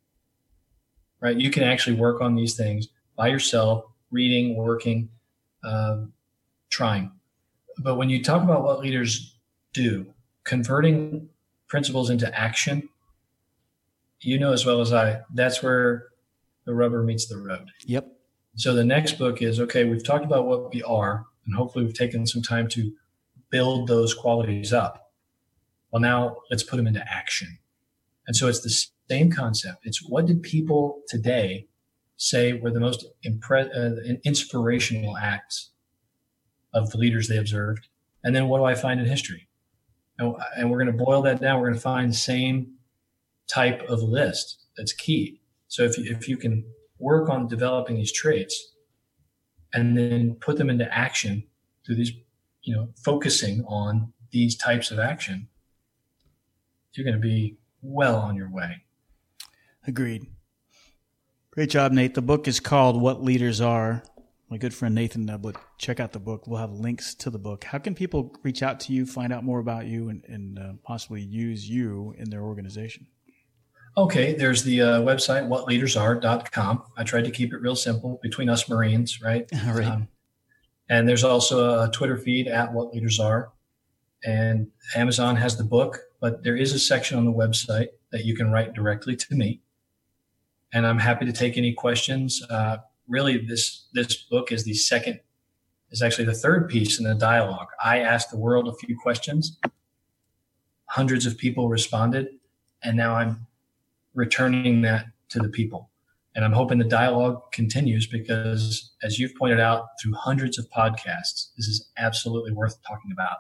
[SPEAKER 4] Right? You can actually work on these things by yourself, reading, working, um, trying. But when you talk about what leaders do, converting principles into action, you know as well as I, that's where the rubber meets the road.
[SPEAKER 3] Yep.
[SPEAKER 4] So the next book is, okay, we've talked about what we are, and hopefully we've taken some time to build those qualities up. Well, now let's put them into action. And so it's the same concept. It's what did people today say were the most impre- uh, inspirational acts of the leaders they observed? And then what do I find in history? And, and we're going to boil that down. We're going to find the same type of list that's key. So if you, if you can work on developing these traits and then put them into action through these, you know, focusing on these types of action, you're going to be well on your way.
[SPEAKER 3] Agreed. Great job, Nate. The book is called What Leaders Are. My good friend Nathan Neblett. Check out the book. We'll have links to the book. How can people reach out to you, find out more about you, and, and uh, possibly use you in their organization?
[SPEAKER 4] Okay, there's the uh, website, what leaders are dot com. I tried to keep it real simple between us Marines, right?
[SPEAKER 3] All right. Um,
[SPEAKER 4] and there's also a Twitter feed at What Leaders Are. And Amazon has the book, but there is a section on the website that you can write directly to me. And I'm happy to take any questions. Uh, really, this this book is the second, is actually the third piece in the dialogue. I asked the world a few questions. Hundreds of people responded. And now I'm returning that to the people. And I'm hoping the dialogue continues because, as you've pointed out, through hundreds of podcasts, this is absolutely worth talking about.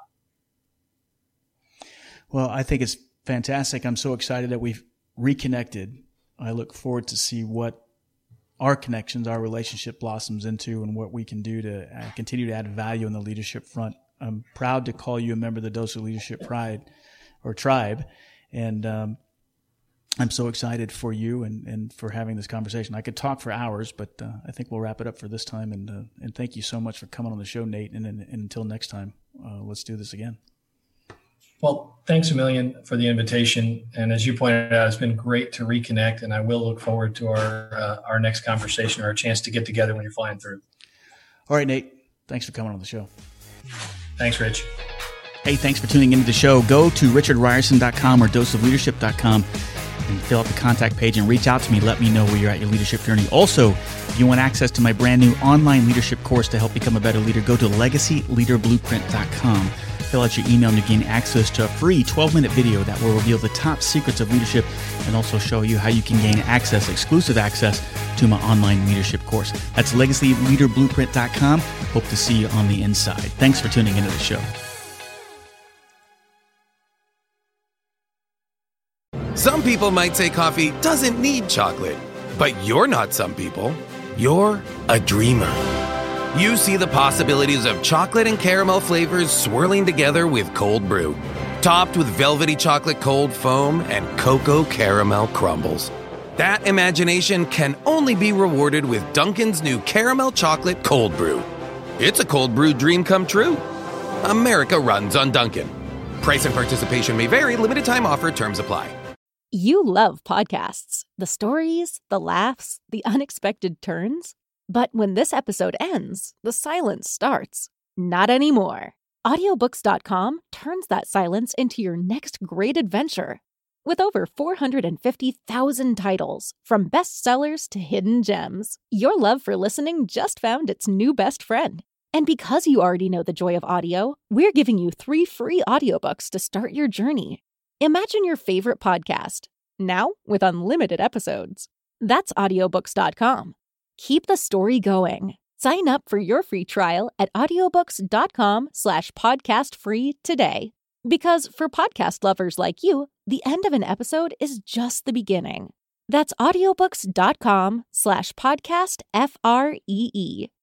[SPEAKER 3] Well, I think it's fantastic. I'm so excited that we've reconnected. I look forward to see what our connections, our relationship blossoms into and what we can do to uh, continue to add value on the leadership front. I'm proud to call you a member of the Dose of Leadership Pride or Tribe. And um, I'm so excited for you and, and for having this conversation. I could talk for hours, but uh, I think we'll wrap it up for this time. And uh, and thank you so much for coming on the show, Nate. And, and, and until next time, uh, let's do this again.
[SPEAKER 4] Well, thanks a million for the invitation. And as you pointed out, it's been great to reconnect. And I will look forward to our uh, our next conversation or a chance to get together when you're flying through.
[SPEAKER 3] All right, Nate. Thanks for coming on the show.
[SPEAKER 4] Thanks, Rich.
[SPEAKER 3] Hey, thanks for tuning into the show. Go to richard ryerson dot com or dose of leadership dot com and fill out the contact page and reach out to me. Let me know where you're at your leadership journey. Also, if you want access to my brand new online leadership course to help become a better leader, go to legacy leader blueprint dot com. Fill out your email and you gain access to a free twelve-minute video that will reveal the top secrets of leadership and also show you how you can gain access, exclusive access, to my online leadership course. That's legacy leader blueprint dot com. Hope to see you on the inside. Thanks for tuning into the show.
[SPEAKER 5] Some people might say coffee doesn't need chocolate, but you're not some people. You're a dreamer. You see the possibilities of chocolate and caramel flavors swirling together with cold brew, topped with velvety chocolate cold foam and cocoa caramel crumbles. That imagination can only be rewarded with Dunkin's new caramel chocolate cold brew. It's a cold brew dream come true. America runs on Dunkin'. Price and participation may vary. Limited time offer. Terms apply.
[SPEAKER 6] You love podcasts, the stories, the laughs, the unexpected turns. But when this episode ends, the silence starts. Not anymore. audiobooks dot com turns that silence into your next great adventure. With over four hundred fifty thousand titles, from bestsellers to hidden gems, your love for listening just found its new best friend. And because you already know the joy of audio, we're giving you three free audiobooks to start your journey. Imagine your favorite podcast, now with unlimited episodes. That's audiobooks dot com. Keep the story going. Sign up for your free trial at audiobooks dot com slash podcast free today. Because for podcast lovers like you, the end of an episode is just the beginning. That's audiobooks dot com slash podcast F R E E.